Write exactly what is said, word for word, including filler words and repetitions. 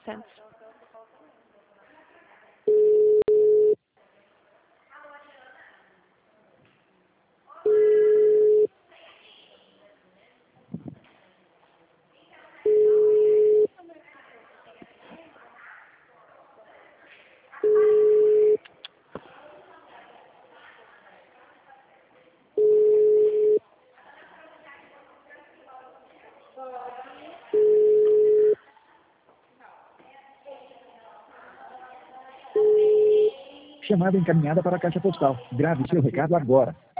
cents. Chamada encaminhada para a caixa postal. Grave seu recado agora.